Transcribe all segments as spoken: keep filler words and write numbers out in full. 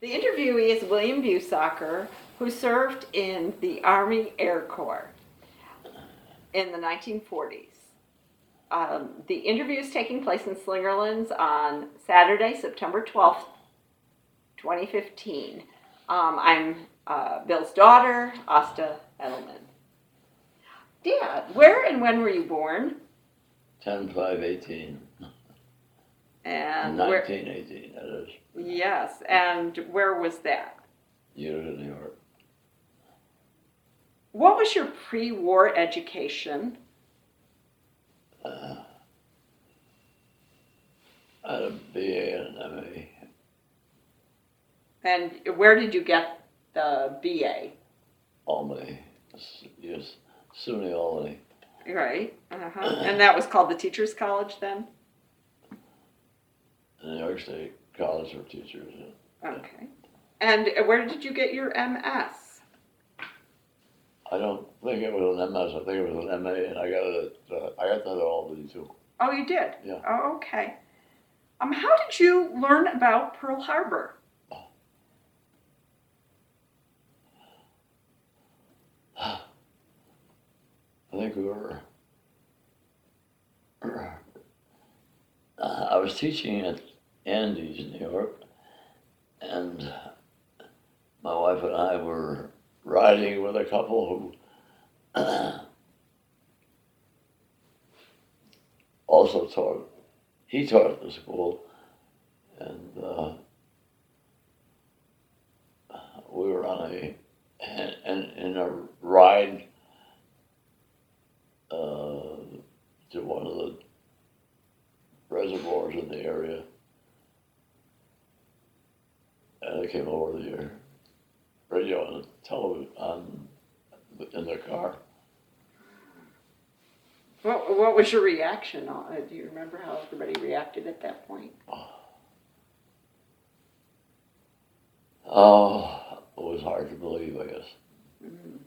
The interviewee is William Busacker, who served in the Army Air Corps in the nineteen forties. Um, the interview is taking place in Slingerlands on Saturday, September twelfth, twenty fifteen. Um, I'm uh, Bill's daughter, Asta Edelman. Dad, where and when were you born? ten five eighteen. And nineteen eighteen, that is. Yes, and where was that? Utica, New York. What was your pre-war education? Uh, I had a B A and an M A. And where did you get the B A? Albany. Yes, SUNY Albany. Right. Uh-huh. And that was called the Teachers College then? New York State College for Teachers. Okay. And where did you get your M S? I don't think it was an M S. I think it was an M A, and I got it. At, uh, I got that at Albany too. Oh, you did? Yeah. Oh, okay. Um, how did you learn about Pearl Harbor? I think we were. Uh, I was teaching at Andes, New York, and my wife and I were riding with a couple who also taught. He taught at the school, and uh, we were on a in, in a ride uh, to one of the reservoirs in the area, and I came over the radio and television on in the car. What, what was your reaction on it? Do you remember how everybody reacted at that point? Oh, it was hard to believe, I guess. Mm-hmm.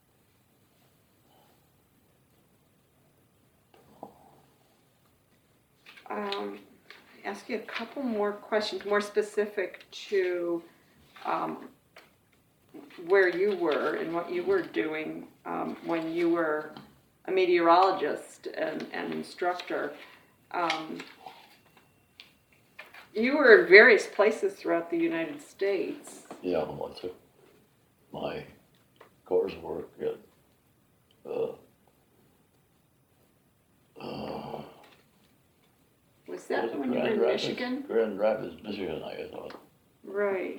Um, ask you a couple more questions, more specific to um, where you were and what you were doing um, when you were a meteorologist and, and instructor. Um, you were in various places throughout the United States. Yeah, well, I took my coursework at uh, uh, Was that was when you were Grand in Rapids, Michigan? Grand Rapids, Michigan, I guess. Right.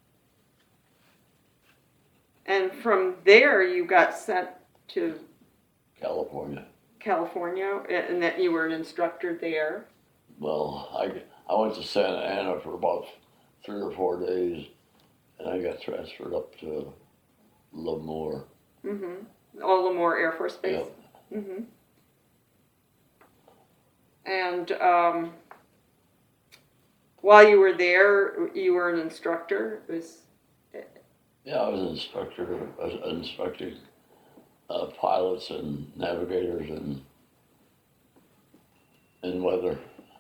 And from there, you got sent to California. California, and that you were an instructor there. Well, I, I went to Santa Ana for about three or four days, and I got transferred up to Lemoore. Mm-hmm. Oh, Lemoore Air Force Base. Yep. Mm-hmm. And um, while you were there, you were an instructor. It was Yeah, I was an instructor. I was instructing uh, pilots and navigators and in weather.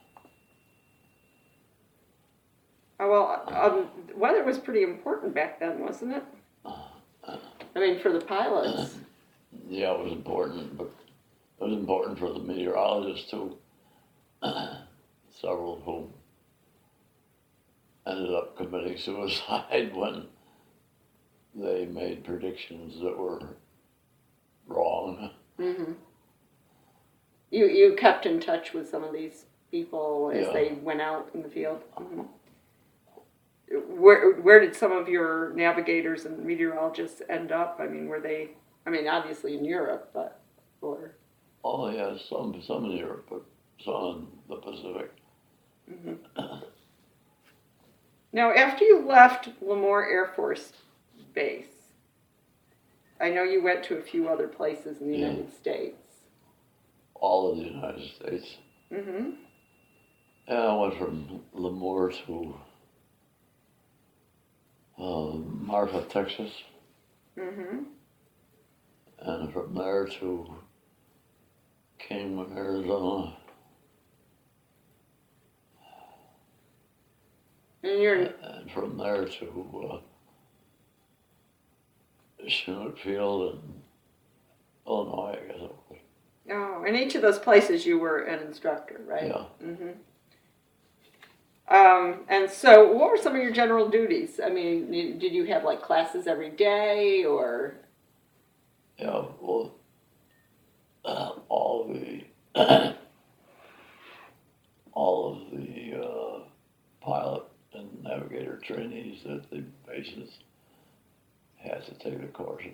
oh, well, um, weather was pretty important back then, wasn't it? I mean, for the pilots. Yeah, it was important, but it was important for the meteorologists too. Several of whom ended up committing suicide when they made predictions that were wrong. Mm-hmm. You you kept in touch with some of these people as Yeah. they went out in the field. Mm-hmm. Where where did some of your navigators and meteorologists end up? I mean, were they? I mean, obviously in Europe, but or. Oh yeah, some some in Europe, but some in the Pacific. Mm-hmm. Now, after you left Lemoore Air Force Base, I know you went to a few other places in the Yeah. United States. All of the United States. Mm-hmm. And I went from Lemoore to uh, Marfa, Texas, Mm-hmm. and from there to Kingman, Arizona. And you're And from there to uh, Chinook Field in Illinois, I guess it was. oh, in each of those places you were an instructor, right? Yeah. Mm-hmm. Um, and so, what were some of your general duties? I mean, you, did you have like classes every day, or? Yeah, well, uh, all the all of the uh, pilot and navigator trainees at the bases had to take the courses.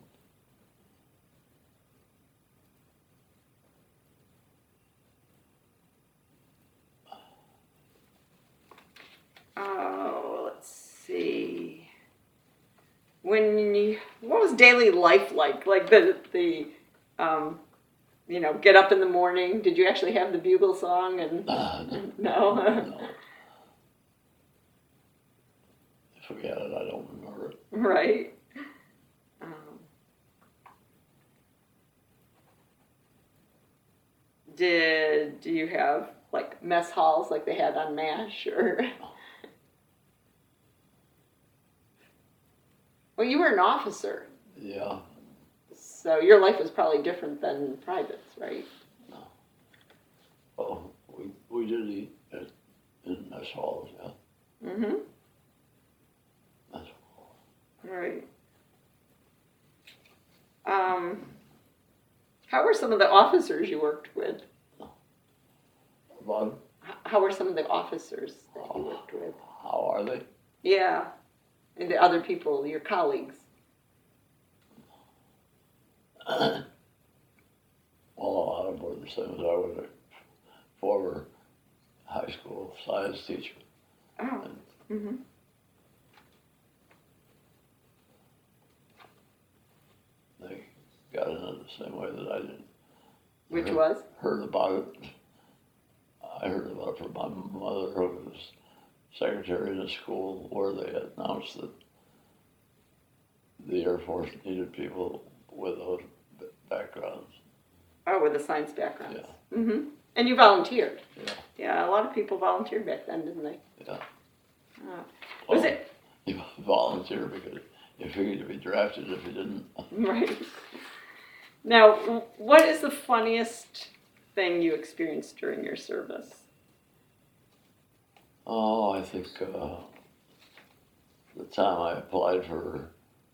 Oh, let's see. When you, what was daily life like? Like the the, um, you know, get up in the morning. Did you actually have the bugle song? And Uh, no, no, forget it. I don't remember it. right? Um, did do you have like mess halls like they had on MASH or? Well, you were an officer, Yeah, so your life was probably different than privates, right? oh, we we did eat at, in mess halls. Yeah, Mm-hmm. mess halls. Right. Um, how were some of the officers you worked with? But H- How were some of the officers that you worked with? how are they? Yeah, and the other people, your colleagues. Well, a lot of them were the same as I was a former high school science teacher. Oh. Mm-hmm. They got in it the same way that I did. Which heard, was? Heard about it. I heard about it from my mother, who was secretary in a school where they had announced that the Air Force needed people with those b- backgrounds. Oh, with a science background. Yeah, Mm-hmm. And you volunteered. yeah, Yeah, a lot of people volunteered back then, didn't they? yeah. Uh, was Well, it you volunteer because you figured to be drafted if you didn't. right? Now, w- what is the funniest thing you experienced during your service? Oh, I think uh, the time I applied for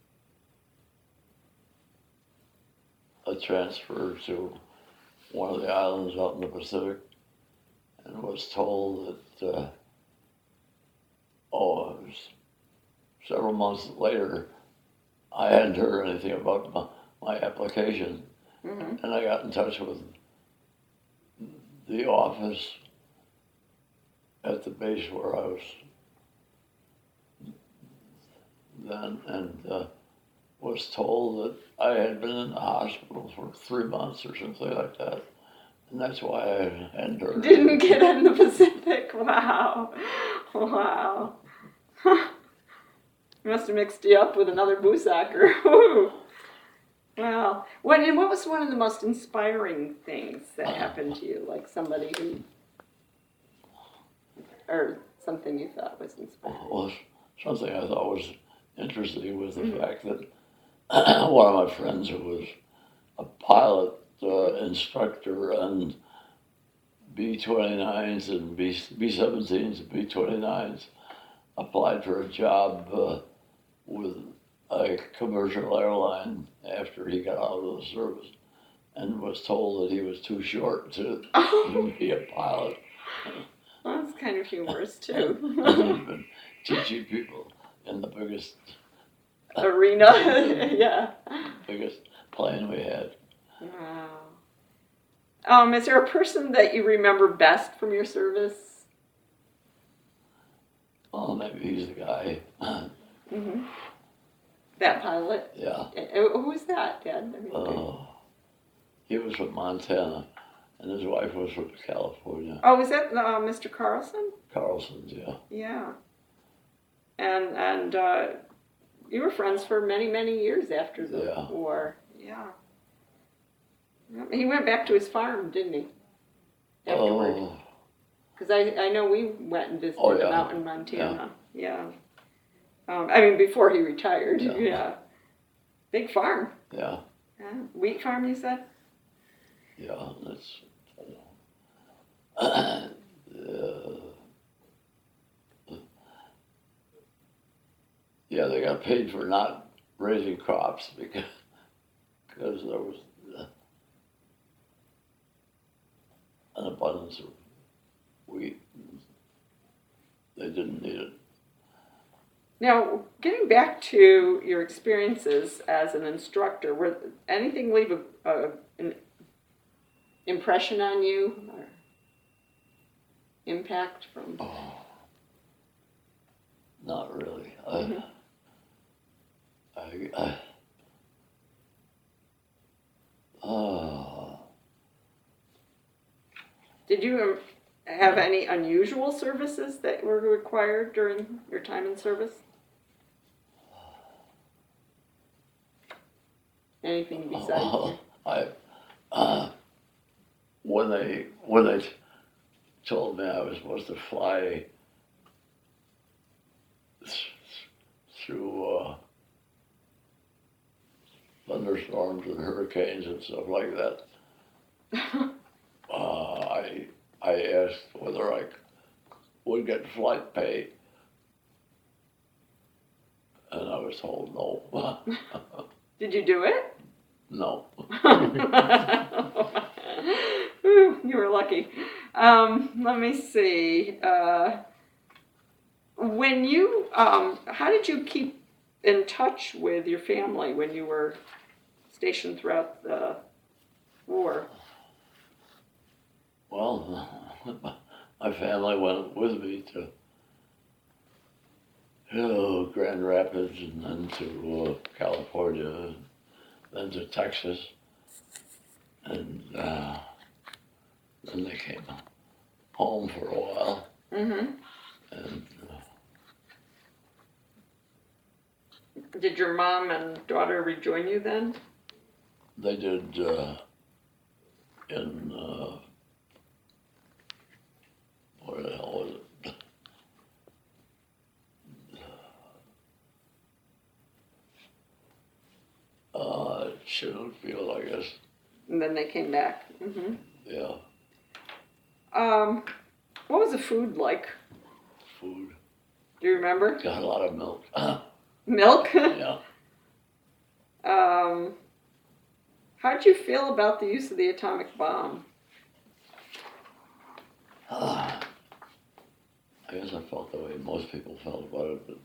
a transfer to one of the islands out in the Pacific and was told that, uh, oh, it was several months later, I hadn't heard anything about my, my application. Mm-hmm. And I got in touch with the office at the base where I was then, and uh, was told that I had been in the hospital for three months or something like that. And that's why I hadn't heard. Didn't get in the Pacific. Wow. Wow. Must have mixed you up with another Boosacker. Wow. What, and what was one of the most inspiring things that happened to you? Like somebody who, or something you thought was inspiring? Well, something I thought was interesting was the Mhm. fact that one of my friends who was a pilot uh, instructor and B twenty-nines and B, B-seventeens and B twenty-nines applied for a job uh, with a commercial airline after he got out of the service and was told that he was too short to Oh, be a pilot. that's kind of humorous And too. he'd been teaching people in the biggest Arena, yeah. biggest plane we had. Wow. Um, is there a person that you remember best from your service? Oh, maybe he's the guy. Mm-hmm. That pilot? Yeah. Uh, Who was that, Dad? I mean, Uh, he was from Montana, and his wife was from California. oh, was that uh, Mister Carlson? Carlson's, yeah. Yeah. And and uh, you were friends for many, many years after the Yeah. war. Yeah. Yep, he went back to his farm, didn't he? Afterward. Oh, Because I, I know we went and visited Oh, him yeah. out in Montana. Yeah. Um, I mean, before he retired. Yeah. Yeah. Big farm. Yeah, Yeah. Wheat farm, you said? yeah, that's, uh, yeah, they got paid for not raising crops because, because there was uh, an abundance of wheat. They didn't need it. Now, getting back to your experiences as an instructor, were anything leave a, a, an impression on you or impact from? Oh, not really. I, Mhm. I, I, uh, Did you um, have any unusual services that were required during your time in service? Anything besides? uh, I, uh, when they, when they told me I was supposed to fly th- through, uh, thunderstorms and hurricanes and stuff like that, uh, I, I asked whether I would get flight pay, and I was told no. Did you do it? No. Whew, you were lucky. Um, let me see. Uh, when you, um, how did you keep in touch with your family when you were stationed throughout the war? Well, my family went with me to oh, Grand Rapids and then to uh, California, then to Texas, and uh, then they came home for a while, Mm-hmm. and uh, Did your mom and daughter rejoin you then? they did uh, in, uh, where the hell was it? Uh, Chinookville, I guess, And then they came back. Mm-hmm. yeah, Um, what was the food like? food, Do you remember? got a lot of milk, Milk? yeah. um, how did you feel about the use of the atomic bomb? I guess I felt the way most people felt about it, but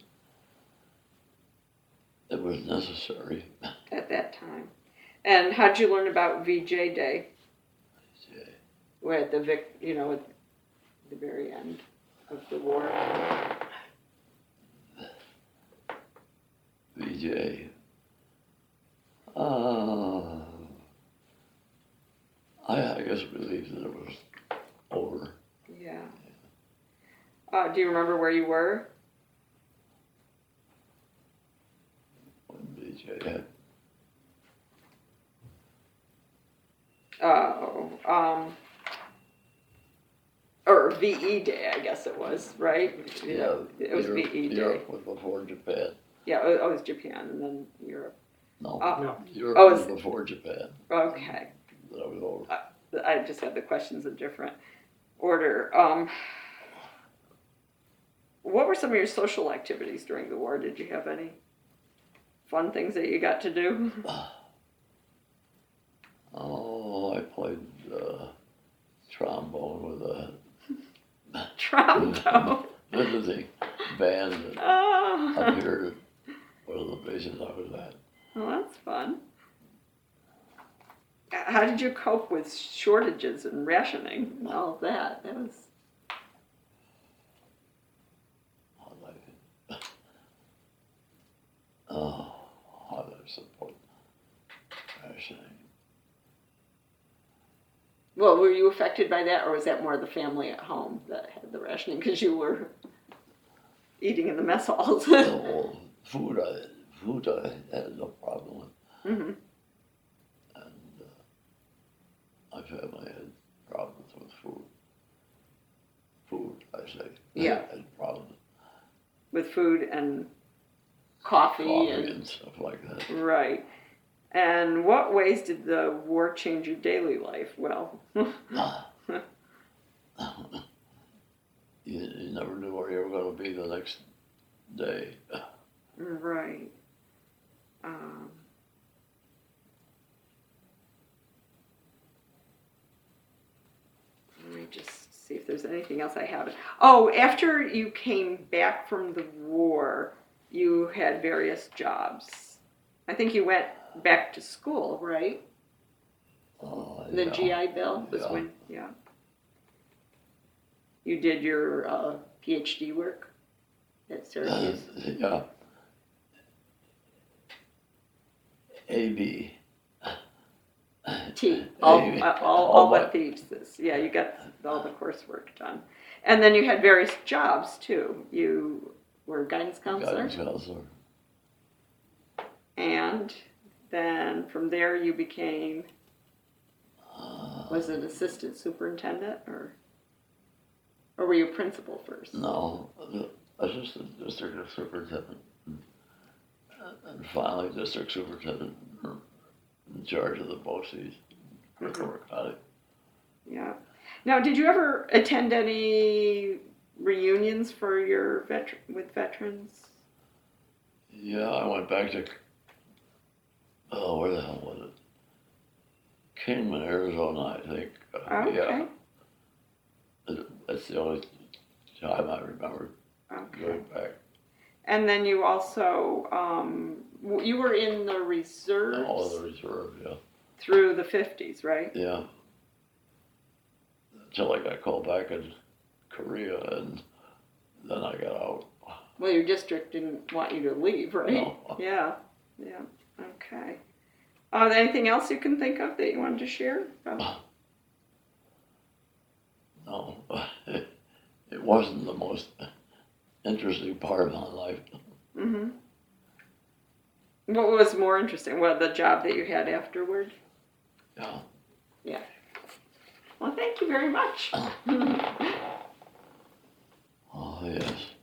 it was necessary. At that time. And how'd you learn about V J Day? We're at the Vic, you know, at the very end of the war. V J. Uh, I, I guess believed that it was over. Yeah. Uh, do you remember where you were? When V J had. Oh, um, or V E Day, I guess it was, right? Yeah, It was Europe, V E Day. Europe was before Japan. Yeah, it was Japan and then Europe. No, Uh, No. Europe oh, was it's- before Japan. Okay. That was over. I just had the questions in different order. Um, what were some of your social activities during the war? Did you have any fun things that you got to do? Oh, I played uh, trombone with a Trombone. visiting band that Oh, appeared at one of the bases I was at. well, that's fun. How did you cope with shortages and rationing and all of that? That was How did I, oh, how did I support rationing? well. Were you affected by that, or was that more the family at home that had the rationing because you were eating in the mess halls? The whole food I food I had no problem with, hmm and uh, my family had problems with food. Yeah. and probably with food and coffee, coffee and, and stuff like that. right. And what ways did the war change your daily life? Well, you, you never knew where you were going to be the next day. right. Um, let me just see if there's anything else I have. Oh, after you came back from the war, you had various jobs. I think you went back to school, right? Uh, The yeah. G I Bill was Yeah. when, yeah. You did your uh, PhD work at Uh, Syracuse. yeah. A B. T, all, A- uh, all, all all but but- thieves. Yeah, you got all the coursework done. And then you had various jobs too. You were a guidance counselor, Guidance counselor. and then from there you became, Uh, was it assistant superintendent, or or were you principal first? no, the assistant district superintendent. And finally, district superintendent in charge of the BOCES, Crickhorn County. Yeah. Now, did you ever attend any reunions for your veteran with veterans? Yeah, I went back to, oh, where the hell was it? Kingman, Arizona, I think. Uh, Oh, okay. Yeah. That's the only time I remember Okay. going back. And then you also, um, w- you were in the reserves All the reserve, yeah. through the fifties, right? Yeah. Until I got called back in Korea, and then I got out. Well, your district didn't want you to leave, right? No. Yeah, yeah, okay. Uh, anything else you can think of that you wanted to share? Oh, No, it wasn't the most interesting part of my life. mm-hmm. What was more interesting? Well, the job that you had afterward? Yeah. Yeah. Well, thank you very much. Oh, yes.